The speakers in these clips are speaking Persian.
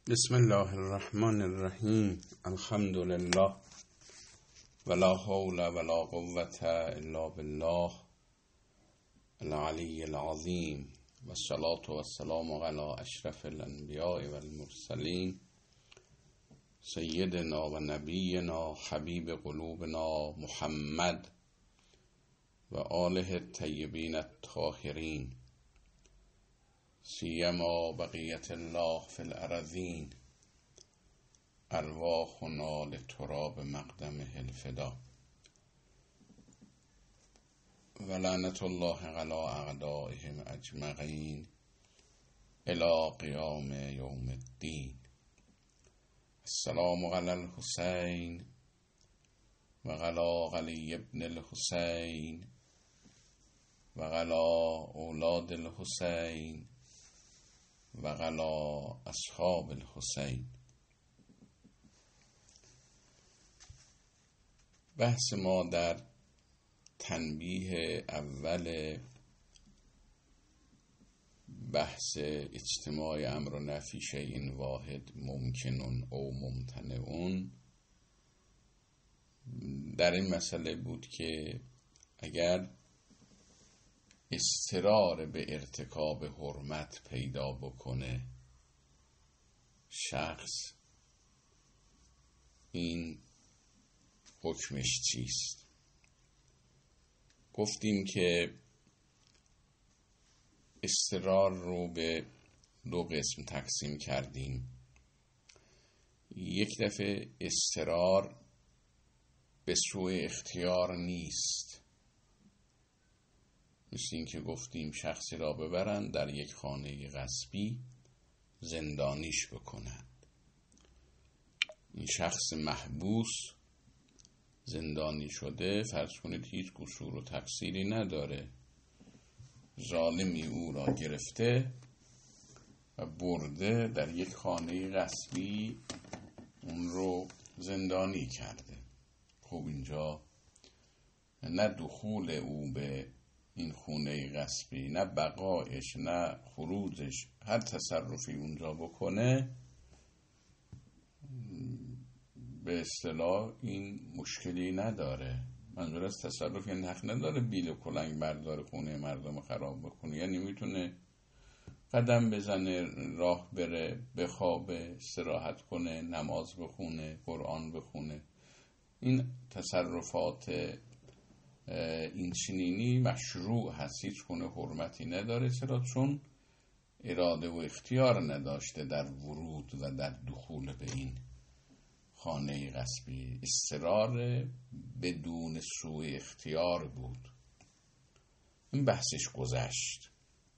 بسم الله الرحمن الرحیم. الحمد لله ولا حول ولا قوة الا بالله العلی العظیم و الصلاة و السلام علی اشرف الانبیاء والمرسلین سیدنا و نبینا حبیب قلوبنا محمد و آله الطیبین الطاهرین سیما بقیت الله فی الارضین ارواحنا لتراب مقدمه الفدا و لعنت الله علی اعدائهم اجمعین الی قیام یوم الدین. السلام علی الحسین و علی علی ابن الحسین و علی اولاد الحسین و علی اصحاب الحسین. بحث ما در تنبیه اول بحث اجتماع امر و نفی شیء واحد ممکنون او ممتنعون در این مسئله بود که اگر اصرار به ارتکاب حرمت پیدا بکنه شخص، این حکمش چیست؟ گفتیم که اصرار رو به دو قسم تقسیم کردیم. یک دفعه اصرار به سوء اختیار نیست، مثل این که گفتیم شخصی را ببرند در یک خانه غصبی زندانیش بکنند. این شخص محبوس زندانی شده، فرض کنید هیچ قصور و تقصیری نداره، ظالمی او را گرفته و برده در یک خانه غصبی اون رو زندانی کرده. خب اینجا نه دخول او به این خونه غصبی، نه بقایش، نه خروجش، هر تصرفی اونجا بکنه به اصطلاح این مشکلی نداره. منظور از تصرف یعنی حق نداره بیل و کلنگ برداره خونه مردم خراب بکنه، یعنی میتونه قدم بزنه، راه بره، بخوابه، استراحت کنه، نماز بخونه، قرآن بخونه. این تصرفات این چنینی مشروع هست، هیچ گونه حرمتی نداره. چرا؟ چون اراده و اختیار نداشته در ورود و در دخول به این خانه غصبی. اصرار بدون سوء اختیار بود. این بحثش گذشت.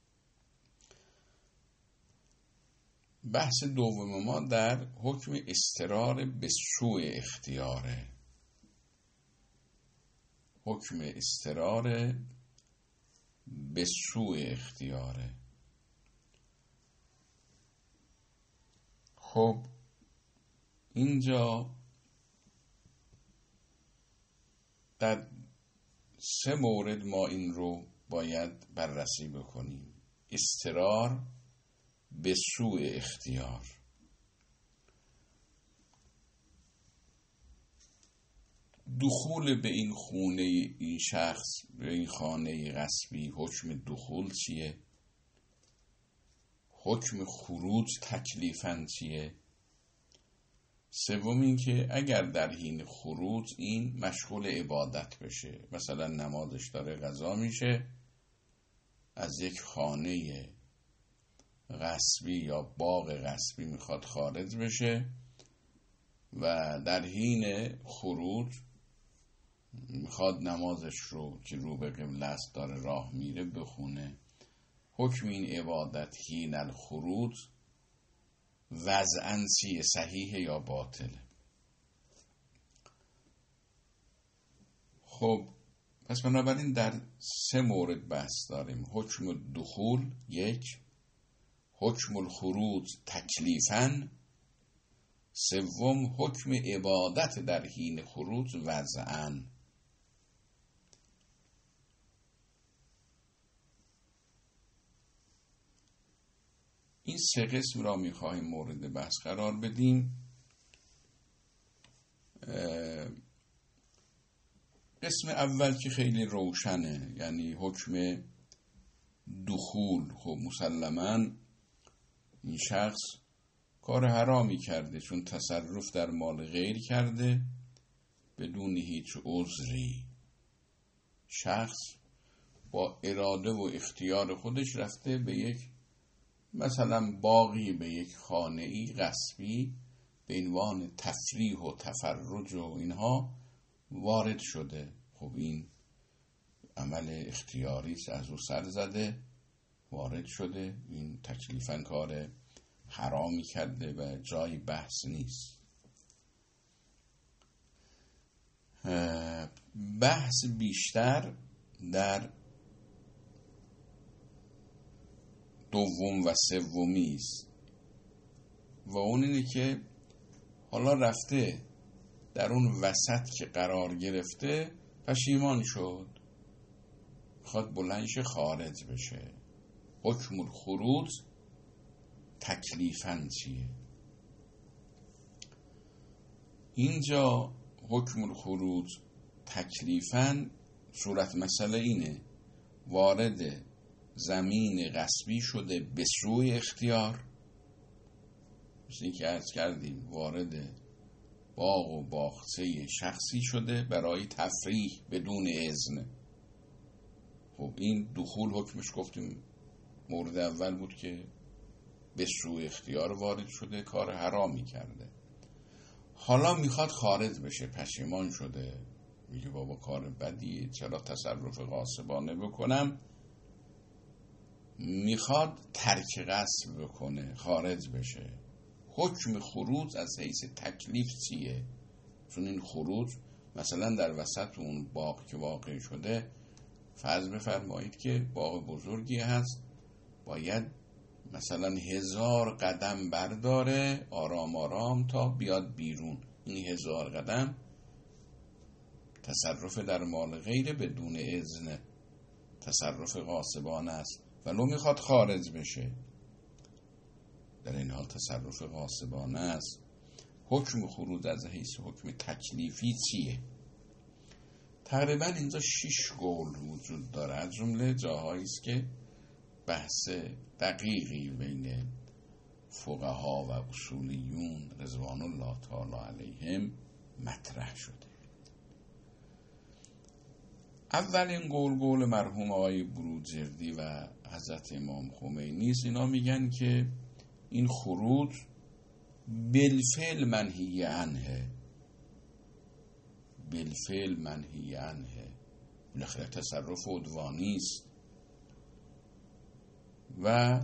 بحث دوم ما در حکم اصرار به سوء اختیاره. حکم اصرار به سوء اختیاره. خب اینجا در 3 مورد ما این رو باید بررسی بکنیم. اصرار به سوء اختیار. دخول به این خونه این شخص، به این خانه غصبی، حکم دخول چیه؟ حکم خروج تکلیفاً چیه؟ سوم این که اگر در حین خروج این مشغول عبادت بشه، مثلا نمازش داره قضا میشه، از یک خانه غصبی یا باغ غصبی میخواد خارج بشه و در حین خروج میخواد نمازش رو که رو به قبله است داره راه میره بخونه. حکم این عبادت حین الخروج وضعاً چیه؟ صحیح یا باطله؟ خب پس بنابراین در 3 مورد بحث داریم. حکم دخول 1، حکم الخروج تکلیفاً 3، حکم عبادت در حین خروج وضعاً. این این 3 قسم را میخواهیم مورد بحث قرار بدیم. قسم اول که خیلی روشنه، یعنی حکم دخول. خب مسلماً این شخص کار حرامی کرده، چون تصرف در مال غیر کرده بدون هیچ عذری. شخص با اراده و اختیار خودش رفته به یک مثلا باغی، به یک خانه‌ای غصبی به عنوان تفریح و تفرج و اینها وارد شده. خب این عمل اختیاری است، از او سر زده وارد شده، این تکلیفاً کار حرامی کرده و جای بحث نیست. بحث بیشتر در دوم و سومی است و اون اینه که حالا رفته در اون وسط که قرار گرفته پشیمان شد، میخواد بلندش خارج بشه. حکم الخروج تکلیفاً چیه؟ اینجا حکم الخروج تکلیفاً صورت مسئله اینه: وارد زمین غصبی شده به سوی اختیار، مثل این که عرض کردیم وارد باغ و باغچه شخصی شده برای تفریح بدون اذن. خب این دخول حکمش گفتیم مورد اول بود که به سوی اختیار وارد شده، کار حرامی کرده. حالا میخواد خارج بشه، پشیمان شده، میگه بابا کار بدیه، چرا تصرف غاصبانه بکنم، میخواد ترک غصب بکنه، خارج بشه. حکم خروج از حیث تکلیف چیه؟ چون این خروج مثلا در وسط اون باغ که واقع شده، فرض بفرمایید که باغ بزرگی هست، باید مثلا 1000 قدم برداره آرام آرام تا بیاد بیرون. این 1000 قدم تصرف در مال غیر بدون اذن، تصرف غاصبانه است، ولو میخواد خارج بشه، در این حال تصرف غاصبانه است. حکم خروج از حیث حکم تکلیفی چیه؟ تقریبا اینجا 6 قول وجود داره، از جمله جاهایی است که بحث دقیقی بین فقها و اصولیون رضوان الله تعالی علیهم مطرح شده. اولین قول مرحوم آقای بروجردی و حضرت امام خمینی است. اینا میگن که این خروج بالفعل منهی عنه، بالفعل منهی عنه، بالاخره تصرف عدوانی است و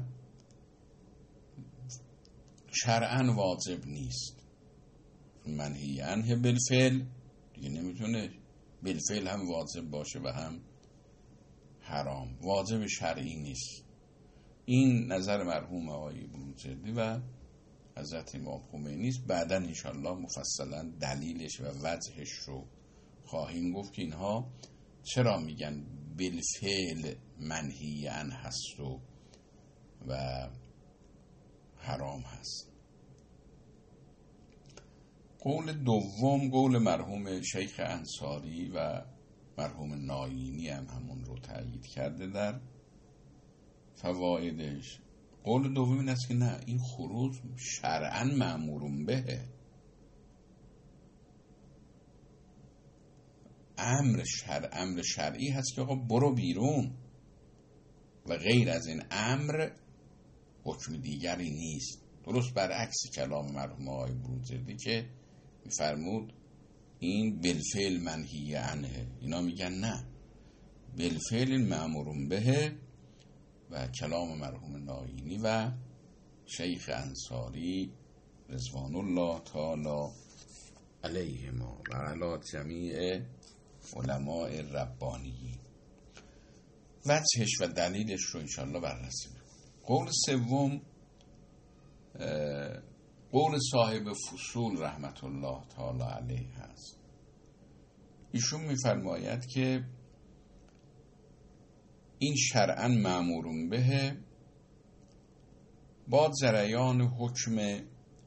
شرعاً واجب نیست. منهی عنه بالفعل دیگه نمیتونه بالفعل هم واجب باشه و هم حرام، واجب شرعی نیست. این نظر مرحوم آقای بروجردی و حضرت امام خمینی است. بعداً انشاءالله مفصلاً دلیلش و وجهش رو خواهیم گفت که اینها چرا میگن بالفعل منهی عنه هست و حرام هست. قول دوم قول مرحوم شیخ انصاری و مرحوم ناینی هم همون رو تأیید کرده در فوایدش. قول دوم این است که نه، این خروج شرعاً مأمور بهه، امر شرعی هست که آقا برو بیرون و غیر از این امر حکم دیگری نیست. درست برعکس کلام مرحوم آقای بروجردی که میفرمود این بالفعل منهی عنه، اینا میگن نه، بالفعل مأمور به. و کلام مرحوم ناینی و شیخ انصاری رضوان الله تعالی علیهما و علی جمیع علماء ربانیین وجهش و دلیلش رو انشاءالله بررسی می‌کنیم. قول سوم قول صاحب فصول رحمت الله تعالی علیه هست. ایشون می‌فرماید که این شرعاً مأمور به با جریان حکم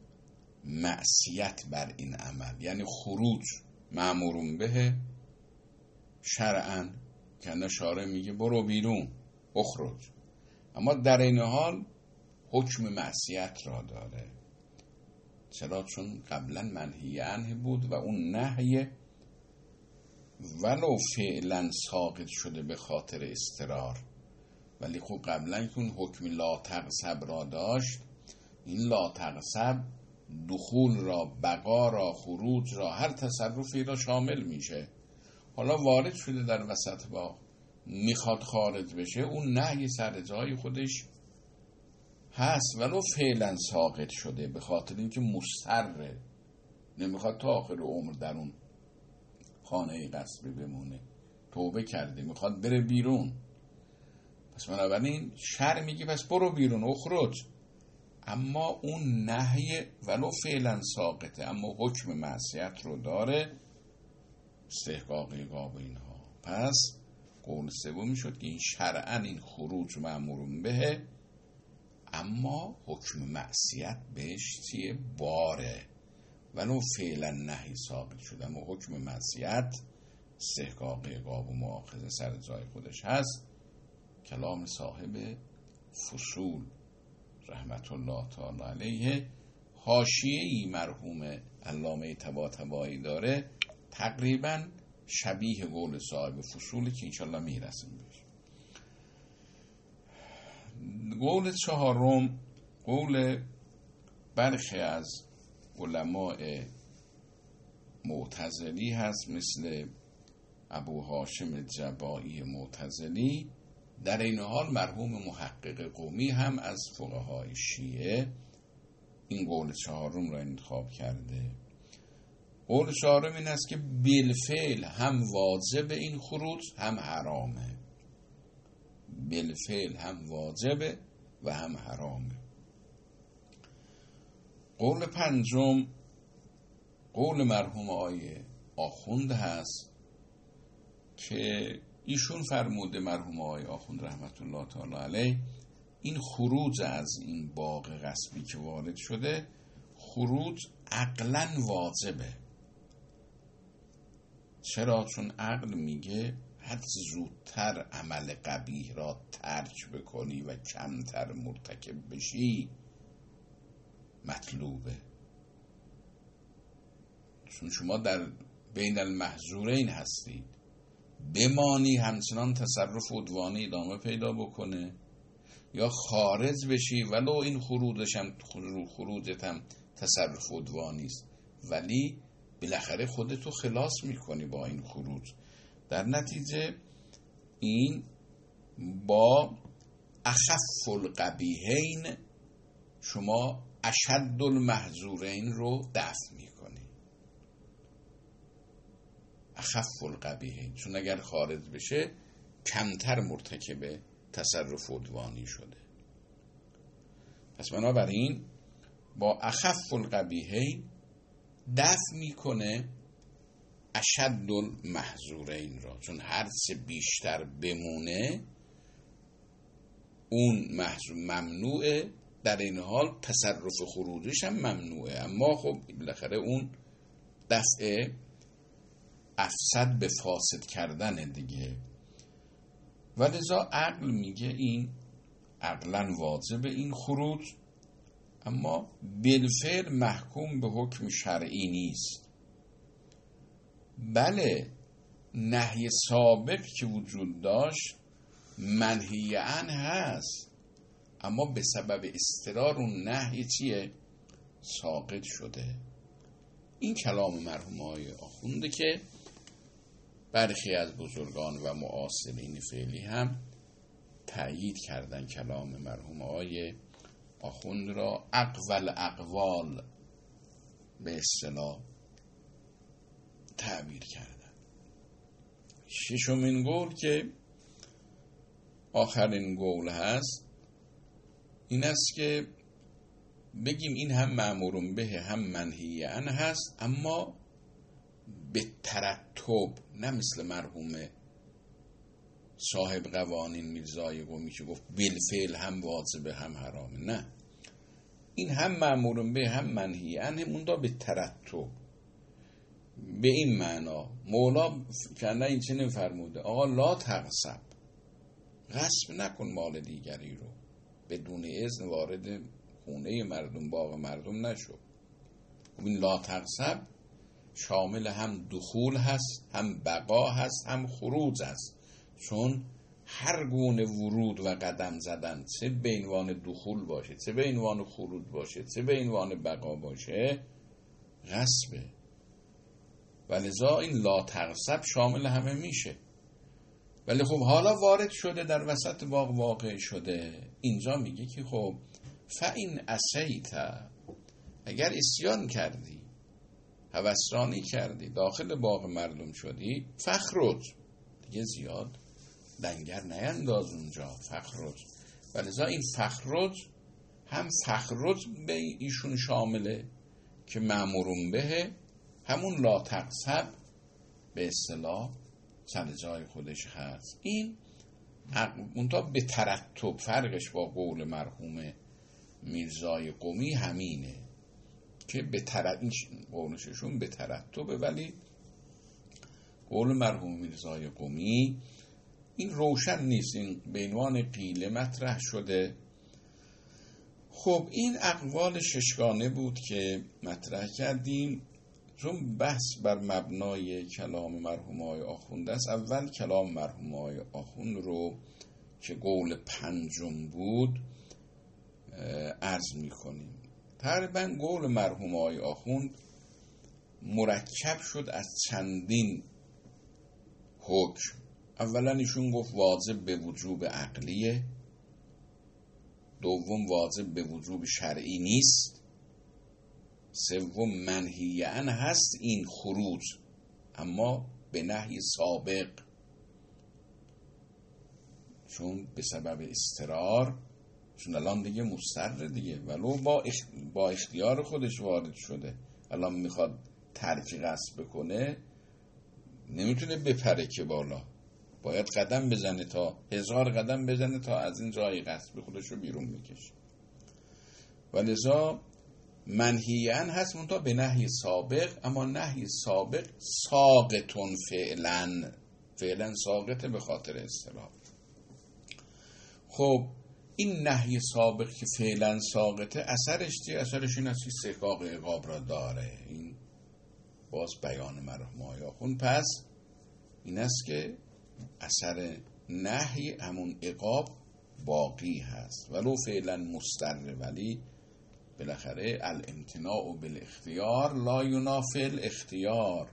معصیت بر این عمل، یعنی خروج مأمورون به شرعاً، که شارع میگه برو بیرون اخرج، اما در این حال حکم معصیت را داره. چرا؟ چون قبلا منهی عنه بود و اون نهی ولو فعلا ساقط شده به خاطر اضطرار، ولی خب قبلا که اون حکم لا تغصب را داشت، این لا تغصب دخول را، بقا را، خروج را، هر تصرفی را شامل میشه. حالا وارد شده در وسط باغ، میخواد خارج بشه، اون نهی سر جای خودش هست ولو فعلا ساقط شده به خاطر اینکه مصره، نمیخواد تا آخر عمر در اون خانه غصبی بمونه، توبه کرده میخواد بره بیرون. پس بنابراین شرع میگه پس برو بیرون اخرج، اما اون نهی ولو فعلا ساقطه، اما حکم معصیت رو داره، استحقاق عقاب و اینها. پس قول سوم شد که این شرعاً این خروج مأمورون به، اما حکم معصیت بهش چیه؟ باره، ولو فعلا نهی ساقط شده، اما حکم معصیت استحقاق عقاب و مؤاخذه سر جای خودش هست. کلام صاحب فصول رحمت الله تعالی علیه، حاشیه‌ای مرحوم علامه طباطبایی داره تقریبا شبیه قول صاحب فصولی که انشالله میرسیم بهش. قول چهارم قول برخی از علماء معتزلی هست، مثل ابو هاشم جبائی معتزلی. در این حال مرحوم محقق قمی هم از فقهای شیعه این قول چهارم را انتخاب کرده. قول چهارم این است که بالفعل هم واجب این خروج هم حرامه، بالفعل هم واجبه و هم حرامه. قول پنجم قول مرحوم آقای آخوند هست که ایشون فرموده، مرحوم آقای آخوند رحمت الله تعالی علیه، این خروج از این باغ غصبی که وارد شده، خروج عقلاً واجبه. چرا؟ چون عقل میگه هر زودتر عمل قبیح را ترک بکنی و کمتر مرتکب بشی مطلوبه. چون شما در بین المحظورین هستید، بمانی همچنان تصرف عدوانی ادامه پیدا بکنه، یا خارج بشی ولو این خروجت هم تصرف عدوانی است، ولی بالاخره خودتو خلاص میکنی با این خروج. در نتیجه این با اخف القبیحین شما اشد المحظورین رو دفع میکنی. اخف القبیحین، چون اگر خارج بشه کمتر مرتکب تصرف عدوانی شده. پس بنابراین با اخف القبیحین دفع میکنه اشد المحظورین را، چون هر چه بیشتر بمونه اون محظور ممنوعه، در این حال تصرف خروجش هم ممنوعه، اما خب بالاخره اون دفع افسد به فاسد کردن دیگه. ولذا عقل میگه این عقلاً واجب این خروج، اما بالفعل محکوم به حکم شرعی نیست. بله نهی سابق که وجود داشت منهی عنه هست، اما به سبب اضطرار اون نهی چیه؟ ساقط شده. این کلام مرحوم آقای آخونده که برخی از بزرگان و معاصرین فعلی هم تأیید کردن کلام مرحوم آقای آخوند را اقول اقوال به اصطلاح تعبیر کردن. ششمین قول که آخرین قول هست این است که بگیم این هم مأمورون به هم منهی عنه هست، اما به ترتب، نه مثل مرحوم صاحب قوانین میرزای قمی که گفت بالفعل هم واجبه هم حرامه. نه، این هم مأمور به هم منهی عنه، موندا به ترتب. به این معنا مولا کنه این چه نفرموده آقا لا تغصب، غصب نکن مال دیگری رو، بدون اذن وارد خونه مردم باغ مردم نشو. این لا تغصب شامل هم دخول هست، هم بقا هست، هم خروج هست، چون هر گونه ورود و قدم زدن، چه به عنوان دخول باشه، چه به عنوان خروج باشه، چه به عنوان بقا باشه، غصبه. ولذا این لا تغصب شامل همه میشه. ولی خب حالا وارد شده در وسط باغ واقع شده، اینجا میگه که خب فَإِنْ عَصَیْتَ، اگر عصیان کردی، هوسرانی کردی، داخل باغ مردم شدی، فخرج، دیگه زیاد لنگر نینداز اونجا، فخرج. ولذا این فخرج هم فخرج به ایشون شامله که مأمورون به، همون لا تغصب به اصطلاح سر جای خودش هست. این منتها به ترتب فرقش با قول مرحوم میرزای قمی همینه که به قولششون به ترتبه، ولی قول مرحوم میرزای قمی این روشن نیست، این به عنوان قیله مطرح شده. خب این اقوال ششگانه بود که مطرح کردیم، چون بحث بر مبنای کلام مرحوم آقای آخوند است. اول کلام مرحوم آقای آخوند رو که قول پنجم بود عرض می‌کنیم. تقریبا قول مرحوم آقای آخوند مرکب شد از چندین حکم. اولا ایشون گفت واجب به وجوب عقلیه، دوم واجب به وجوب شرعی نیست، سوم منهی عنه هست این خروج، اما به نهی سابق، چون به سبب اضطرار، چون الان دیگه مضطر دیگه، ولو با اختیار خودش وارد شده، الان میخواد ترک قصد بکنه نمیتونه بپره که بالا، باید قدم بزنه، تا 1000 قدم بزنه تا از این جای قصد خودش رو بیرون میکشه. ولذا منهی عنه هست منتها به نهی سابق، اما نهی سابق ساقطون فعلا ساقطه به خاطر اصطلاح. خب این نهی سابق که فعلا ساقطه اثرش چیه؟ اثرش این است که استحقاق عقاب را داره. این باز بیان مرحوم آقای آخوند. پس این است که اثر نهی همون عقاب باقی هست، ولو فعلا مستر، ولی بالاخره الامتناع بالاختیار لا ینافی الاختیار.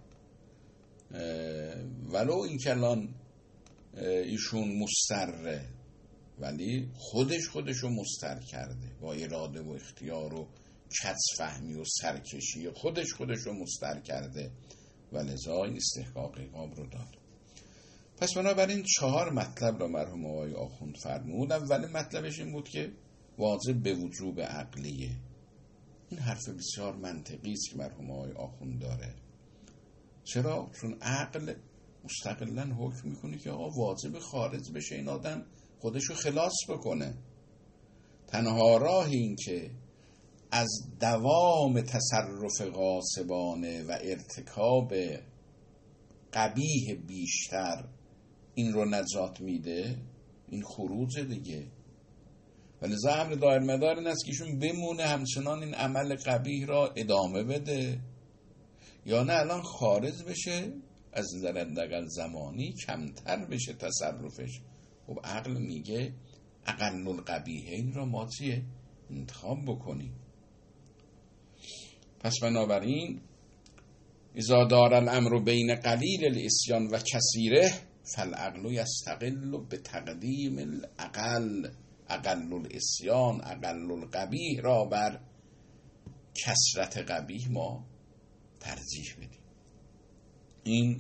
ولو این کلان ایشون مستره، ولی خودشو مستر کرده با اراده و اختیار و کس فهمی و سرکشی، خودشو مستر کرده، ولذا این استحقاق عقاب رو داد. پس بنابراین 4 مطلب را مرحوم آقای آخوند فرمود. اول مطلبش این بود که واجب به وجوب عقلیه. این حرف بسیار منطقی است که مرحوم آقای آخوند داره. چرا؟ چون عقل مستقلا حکم میکنه که آقا واجب خارج بشه این آدم خودشو خلاص بکنه. تنها راه این که از دوام تصرف غاصبانه و ارتکاب قبیح بیشتر این رو نجات میده، این خروج دیگه. ولذا امر دایر مدار این است که ایشون بمونه همچنان این عمل قبیح را ادامه بده، یا نه الان خارج بشه، از نظر حداقل زمانی کمتر بشه تصرفش. خب عقل میگه اقل القبیحین را ما چیه؟ انتخاب بکنیم. پس بنابراین اذا دار الامر بین قلیل الاسیان و کثیره فالعقل یستقل بتقدیم الاقل، اقل الاسیان اقل القبیح را بر کثرت قبیح ما ترجیح بدیم. این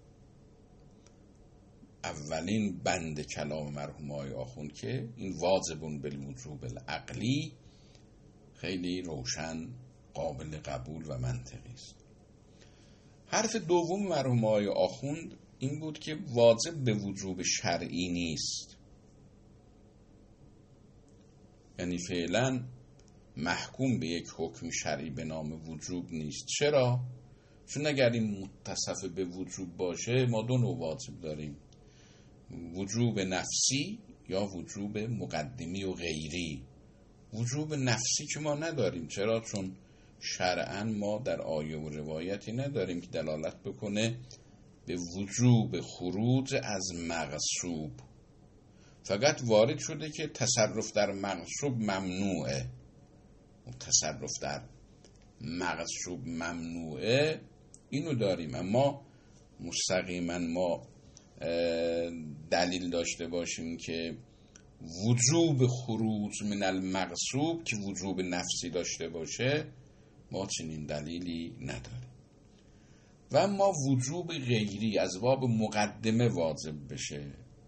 اولین بند کلام مرحوم آقای آخوند که این واجبون بالوجوب العقلی خیلی روشن، قابل قبول و منطقی است. حرف دوم مرحوم آقای آخوند این بود که واجب به وجوب شرعی نیست. یعنی فعلا محکوم به یک حکم شرعی به نام وجوب نیست. چرا؟ چون اگر این متصف به وجوب باشه ما دو نوع واجب داریم، وجوب نفسی یا وجوب مقدمی و غیری. وجوب نفسی که ما نداریم. چرا؟ چون شرعاً ما در آیه و روایتی نداریم که دلالت بکنه به وجوب خروج از مغصوب. فقط وارد شده که تصرف در مغصوب ممنوعه. تصرف در مغصوب ممنوعه اینو داریم، اما مستقیما ما دلیل داشته باشیم که وجوب خروج من المغصوب که وجوب نفسی داشته باشه، ما چنین دلیلی نداریم. و اما وجوب غیری از باب مقدمه واجب بشه.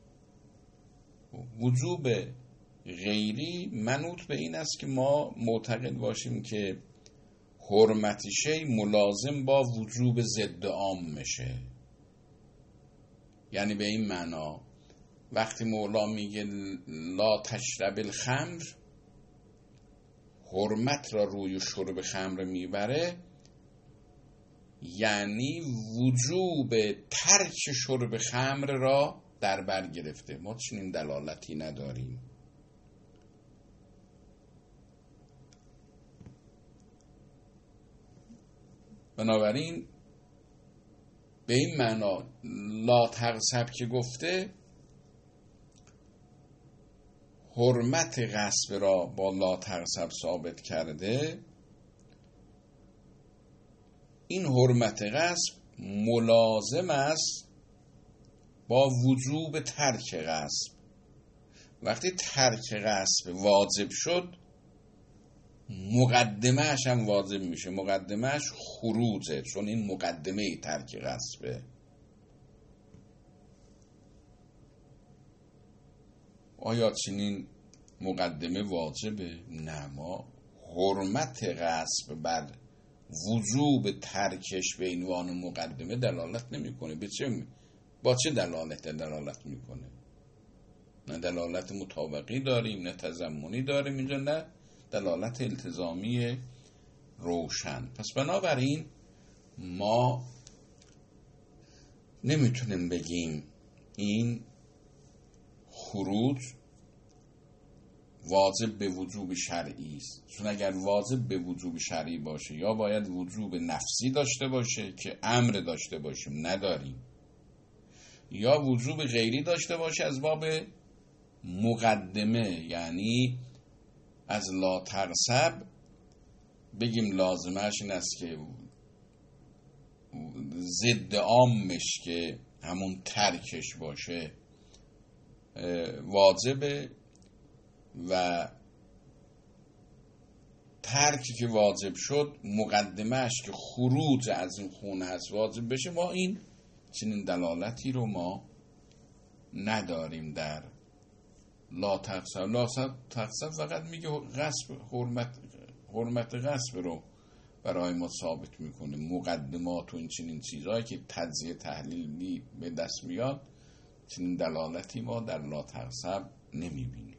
وجوب غیری منوط به این است که ما معتقد باشیم که حرمت شی ملازم با وجوب ضد عام میشه. یعنی به این معنا وقتی مولا میگه لا تشرب الخمر، حرمت را روی شرب خمر میبره، یعنی وجوب ترک شرب خمر را در بر گرفته. ما چنین دلالتی نداریم. بنابراین به این معنا لا تغصب که گفته حرمت غصب را با لا تغصب ثابت کرده. این حرمت غصب ملازم است با وجوب ترک غصب. وقتی ترک غصب واجب شد، مقدمه‌اش هم واجب میشه. مقدمه‌اش خروجه، چون این مقدمه ترک غصبه. آیا چنین مقدمه واجبه؟ نه، ما حرمت غصب بر وجوب ترکش به عنوان مقدمه دلالت نمیکنه. با چه دلالت میکنه؟ نه دلالت مطابقی داریم، نه تضمنی داریم اینجا، نه دلالت التزامی روشن. پس بنابراین ما نمیتونیم بگیم این خروج واجب به وجوب شرعی است، چون اگر واجب به وجوب شرعی باشه یا باید وجوب نفسی داشته باشه که امر داشته باشیم، نداریم، یا وجوب غیری داشته باشه از باب مقدمه، یعنی از لا تغصب بگیم لازمش این است که ضد عامش که همون ترکش باشه واجبه و ترکی که واجب شد مقدمهش که خروج از این خونه هست واجب بشه. ما این چنین دلالتی رو ما نداریم در لا تغصب. لا تغصب فقط میگه غصب، حرمت غصب رو برای ما ثابت میکنه. مقدمات و این چنین چیزهایی که تجزیه تحلیلی به دست میاد، چنین دلالتی ما در لا تغصب نمیبینیم.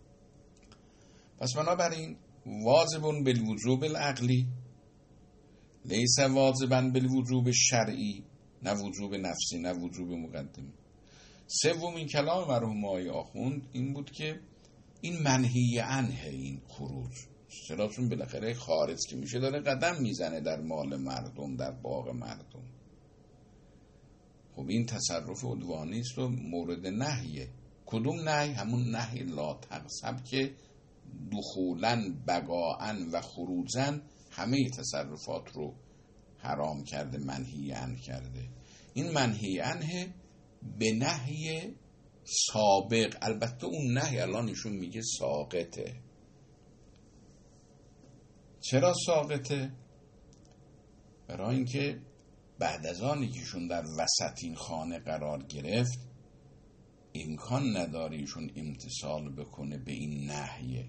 پس بنابراین واجبون بالوجوب العقلی لیس واجبن بالوجوب شرعی، نه وجوب نفسی نه وجوب مقدمی. سومین کلام مرحوم آقای آخوند این بود که این منهی عنه، این خروج. چرا؟ چون بالاخره خارج که میشه داره قدم میزنه در مال مردم، در باغ مردم. خب این تصرف عدوانی است و مورد نهیه. کدوم نهی؟ همون نهی لا تغصب که دخولاً بقاءً و خروجاً همه تصرفات رو حرام کرده، منهی عنه کرده. این منهی عنه به نهی سابق، البته اون نهی الان ایشون میگه ساقطه. چرا ساقطه؟ برای اینکه بعد از آنی که ایشون در وسط این خانه قرار گرفت امکان نداره ایشون امتثال بکنه به این نهیه.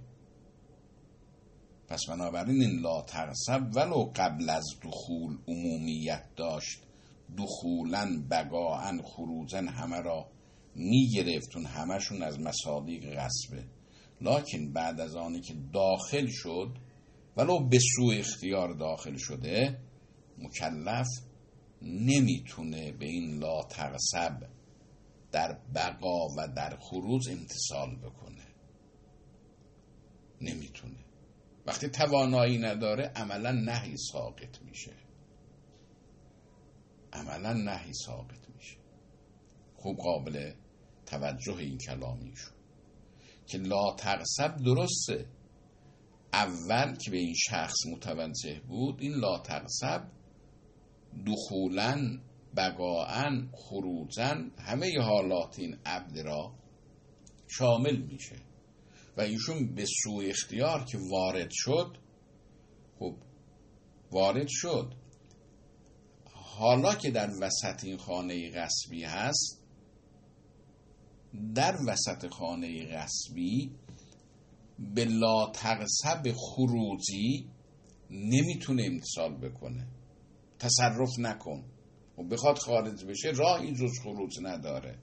پس بنابراین این لا تغصب ولو قبل از دخول عمومیت داشت، دخولاً بقاءً خروجاً همه را میگرفتون، همشون از مصادیق غصبه، لکن بعد از آنی که داخل شد ولو به سوء اختیار داخل شده، مکلف نمیتونه به این لا تغصب در بقا و در خروج امتثال بکنه، نمیتونه. وقتی توانایی نداره عملا نهی ساقط میشه، عملا نهی ساقط میشه. خوب قابل توجه این کلامیشون که لا تغصب درسته اول که به این شخص متوجه بود، این لا تغصب دخولاً، بقاءً، خروجاً همه حالات این عبد را شامل میشه و ایشون به سوء اختیار که وارد شد، خب وارد شد، حالا که در وسط این خانه غصبی هست، در وسط خانه غصبی به لا تغصب خروجی نمیتونه امتثال بکنه. تصرف نکن و بخواد خارج بشه راهی جز خروج نداره،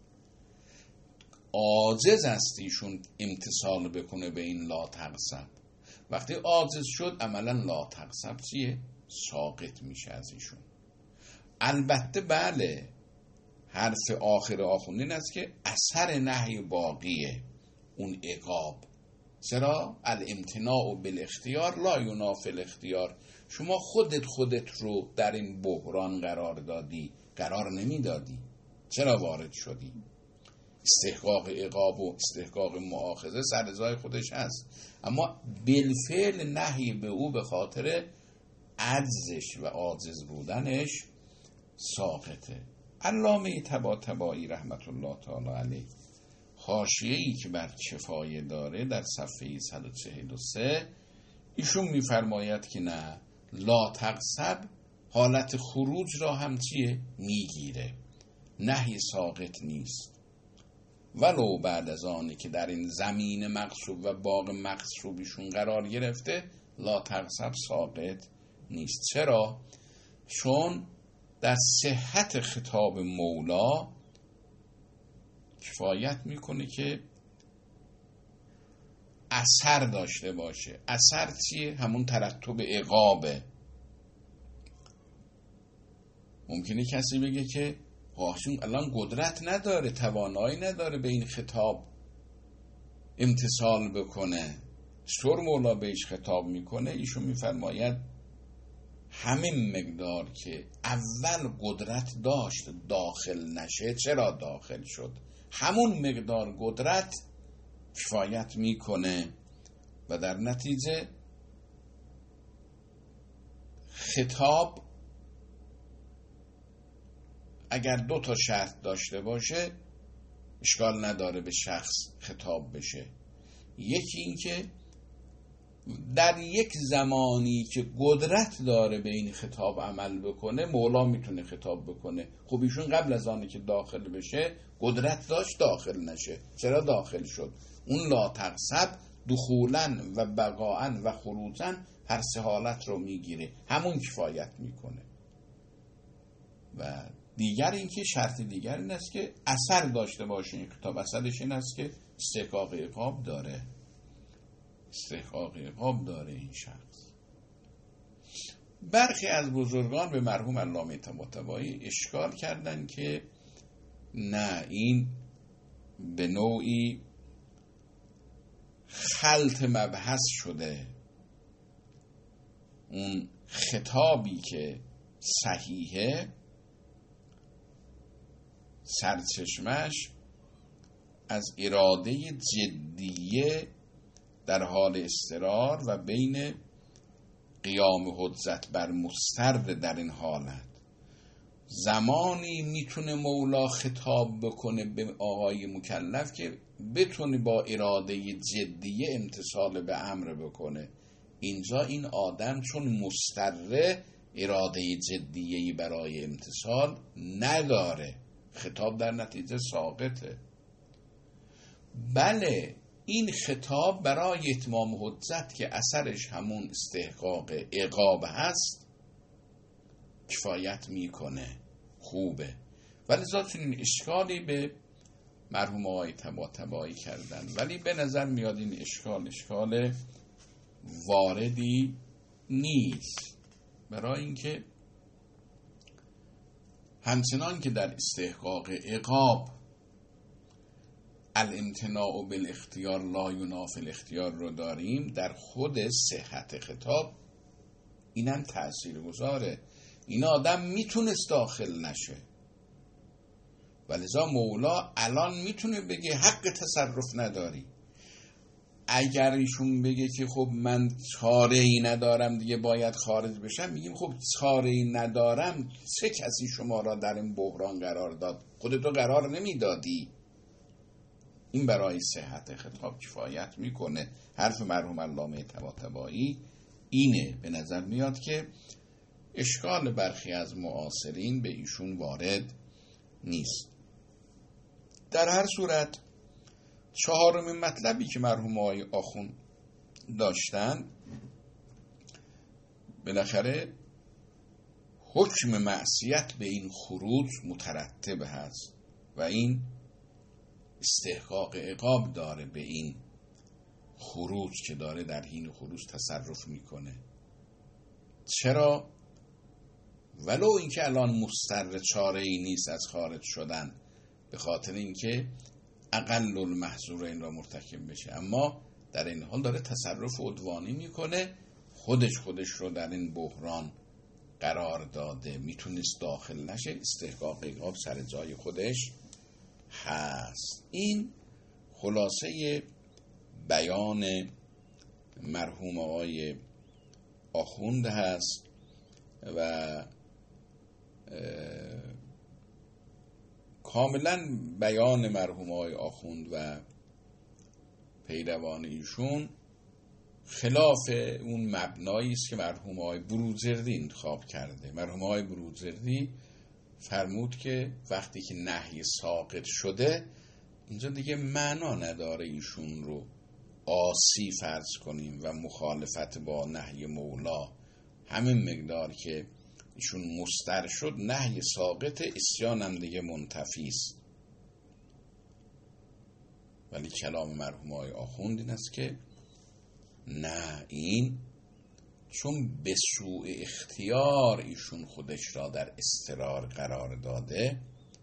عاجز است ایشون امتثال بکنه به این لا تغصب. وقتی عاجز شد عملا لا تغصب چیه؟ ساقط میشه از ایشون. البته بله، حرف آخر آخوندین است که اثر نهی باقیه، اون عقاب. چرا؟ الامتناع بالاختیار لا ینافی الاختیار. شما خودت رو در این بحران قرار دادی، قرار نمیدادی، چرا وارد شدی؟ استحقاق عقاب و استحقاق مؤاخذه سر جای خودش هست، اما بالفعل نهی به او به خاطر عجزش و عاجز بودنش ساقطه. علامه طباطبایی رحمت الله تعالی علیه حاشیه‌ای که بر کفایه داره در صفحه 143 ایشون میفرماید که نه، لا تغصب حالت خروج را هم چیه؟ میگیره، نهی ساقط نیست. ولو بعد از آنی که در این زمین مغصوب و باغ مغصوبیشون قرار گرفته، لا تغصب ساقط نیست. چرا؟ چون در صحت خطاب مولا کفایت میکنه که اثر داشته باشه. اثر چیه؟ همون ترتب عقابه. ممکنه کسی بگه که هاشون الان قدرت نداره، توانایی نداره به این خطاب امتثال بکنه. چطور مولا بهش خطاب میکنه؟ ایشون میفرماید همین مقدار که اول قدرت داشت داخل نشه، چرا داخل شد؟ همون مقدار قدرت کفایت میکنه و در نتیجه خطاب اگر 2 تا شرط داشته باشه اشکال نداره به شخص خطاب بشه. یکی این که در یک زمانی که قدرت داره به این خطاب عمل بکنه، مولا میتونه خطاب بکنه. خب ایشون قبل از آنی که داخل بشه قدرت داشت داخل نشه، چرا داخل شد؟ اون لا تغصب دخولاً و بقاءً و خروجاً هر سه حالت رو میگیره، همون کفایت میکنه. و دیگر این که شرط دیگر این است که اثر داشته باشه این خطاب. اثرش این است که استحقاق عقاب داره، استحقاق عقاب داره این شخص. برخی از بزرگان به مرحوم علامه طباطبایی اشکال کردن که نه، این به نوعی خلط مبحث شده. اون خطابی که صحیحه سرچشمش از اراده جدیه در حال اضطرار و بین قیام حجت بر مسترد در این حالت. زمانی میتونه مولا خطاب بکنه به آقای مکلف که بتونه با اراده جدیه امتثال به امر بکنه. اینجا این آدم چون مستره اراده جدیهی برای امتثال نداره، خطاب در نتیجه ساقطه. بله، این خطاب برای اتمام حجت که اثرش همون استحقاق عقاب هست کفایت میکنه، خوبه. ولی ذاتون این اشکالی به مرحوم آقای طباطبایی کردن، ولی به نظر میاد این اشکال واردی نیست، برای اینکه همچنان که در استحقاق عقاب الامتناع بالاختیار لا ینافی الاختیار رو داریم، در خود صحت خطاب اینم تأثیر گذاره. این آدم میتونست داخل نشه، ولذا مولا الان میتونه بگه حق تصرف نداری. اگر ایشون بگه که خب من چاره ای ندارم دیگه باید خارج بشم، میگیم خب چاره ای ندارم، چه کسی شما را در این بحران قرار داد؟ خودتو قرار نمیدادی. این برای صحت خطاب کفایت میکنه. حرف مرحوم علامه طباطبایی اینه. به نظر میاد که اشکال برخی از معاصرین به ایشون وارد نیست. در هر صورت چهارمین مطلبی که مرحوم آقای آخوند داشتن، بالاخره حکم معصیت به این خروج مترتب هست و این استحقاق عقاب داره به این خروج که داره در حین خروج تصرف میکنه. چرا؟ ولو اینکه الان مستر چاره ای نیست از خارج شدن، به خاطر اینکه اقل المحظورین را مرتکب بشه، اما در این حال داره تصرف عدوانی میکنه، خودش رو در این بحران قرار داده، میتونست داخل نشه، استحقاق عقاب سر جای خودش هست. این خلاصه بیان مرحوم آقای آخوند هست و کاملا بیان مرحوم آقای آخوند و پیروان ایشون خلاف اون مبنایی است که مرحوم آقای بروجردی انتخاب کرده. مرحوم آقای بروجردی فرمود که وقتی که نهی ساقط شده، اینجا دیگه معنا نداره ایشون رو عاصی فرض کنیم و مخالفت با نهی مولا، همین مقدار که ایشون مستر شد نهی ساقط، اسیان هم دیگه منتفی است. ولی کلام مرحوم آقای آخوند این است که نه، این چون به سوء اختیار ایشون خودش را در اضطرار قرار داده،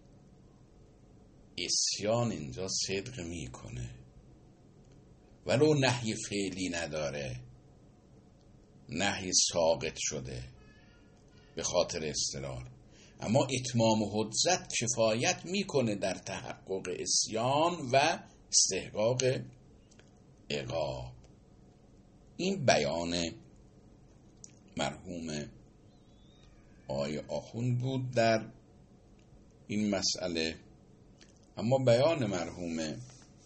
اسیان اینجا صدق میکنه، ولو نهی فعلی نداره، نهی ساقط شده به خاطر اضطرار، اما اتمام حجت کفایت میکنه در تحقق اسیان و استحقاق عقاب. این بیان مرحوم آقای آخوند بود در این مسئله. اما بیان مرحوم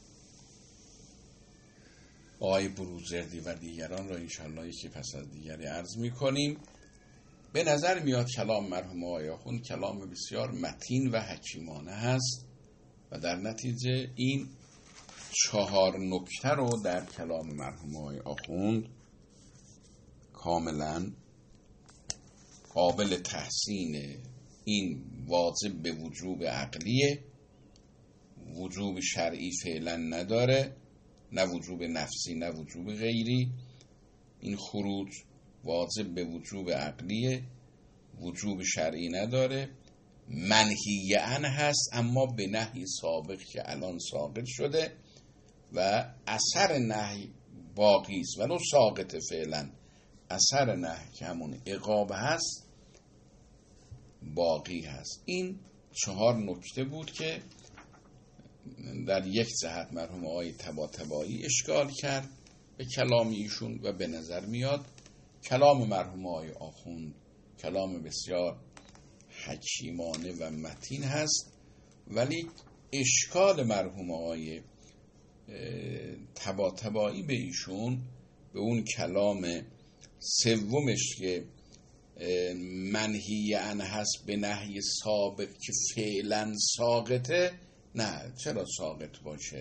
آقای بروجردی و دیگران را انشاءالله که پس از دیگری عرض میکنیم. به نظر میاد کلام مرحوم آقای آخوند کلام بسیار متین و حکیمانه هست و در نتیجه این 4 نکته رو در کلام مرحوم آقای آخوند کاملا قابل تحسینه. این واجب به وجوب عقلیه، وجوب شرعی فعلا نداره، نه وجوب نفسی نه وجوب غیری. این خروج واجب به وجوب عقلیه، وجوب شرعی نداره، منهی عنه هست اما به نهی سابق که الان ساقط شده و اثر نهی باقی است ولو ساقط فعلا، اثر نهی که همون عقاب هست باقی هست. این 4 نکته بود که در یک جهت مرحوم آقای طباطبایی اشکال کرد به کلام ایشون و به نظر میاد کلام مرحوم آقای آخوند کلام بسیار حکیمانه و متین هست، ولی اشکال مرحوم آقای طباطبایی به ایشون به اون کلام سومش که منهی عنه هست به نهی سابق که فعلا ساقطه. نه، چرا ساقط باشه؟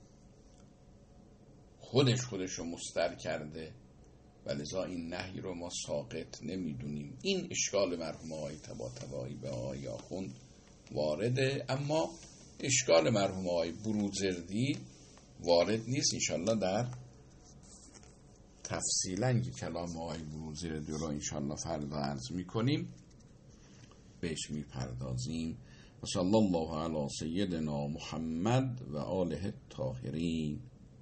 خودش رو مستر کرده و لذا این نهی رو ما ساقط نمیدونیم. این اشکال مرحوم آقای طباطبایی به آقای آخوند وارده، اما اشکال مرحوم آقای بروجردی وارد نیست. انشالله در تفصیلا که کلام آقای بروزی رو انشاءالله فردا عرض میکنیم بهش میپردازیم. و صلی الله علی سیدنا محمد و آله الطاهرین.